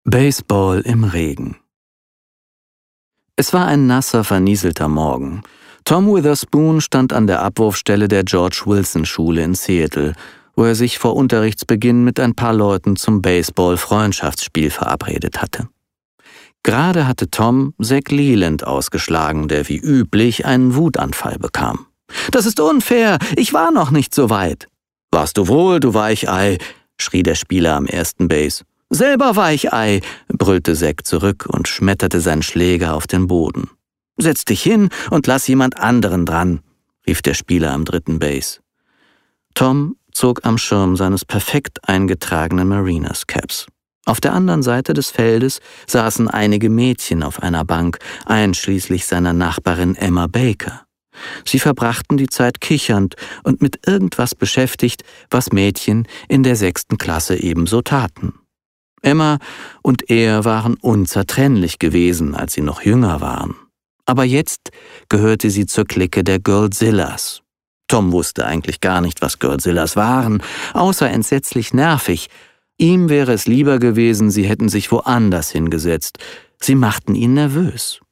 Baseball im Regen. Es war ein nasser, vernieselter Morgen. Tom Witherspoon stand an der Abwurfstelle der George-Wilson-Schule in Seattle, wo er sich vor Unterrichtsbeginn mit ein paar Leuten zum Baseball-Freundschaftsspiel verabredet hatte. Gerade hatte Tom Zach Leland ausgeschlagen, der wie üblich einen Wutanfall bekam. »Das ist unfair! Ich war noch nicht so weit!« »Warst du wohl, du Weichei!« schrie der Spieler am ersten Base. »Selber Weichei«, brüllte Zach zurück und schmetterte seinen Schläger auf den Boden. »Setz dich hin und lass jemand anderen dran«, rief der Spieler am dritten Base. Tom zog am Schirm seines perfekt eingetragenen Mariners-Caps. Auf der anderen Seite des Feldes saßen einige Mädchen auf einer Bank, einschließlich seiner Nachbarin Emma Baker. Sie verbrachten die Zeit kichernd und mit irgendwas beschäftigt, was Mädchen in der 6. Klasse ebenso taten. Emma und er waren unzertrennlich gewesen, als sie noch jünger waren. Aber jetzt gehörte sie zur Clique der Girlzillas. Tom wusste eigentlich gar nicht, was Girlzillas waren, außer entsetzlich nervig. Ihm wäre es lieber gewesen, sie hätten sich woanders hingesetzt. Sie machten ihn nervös.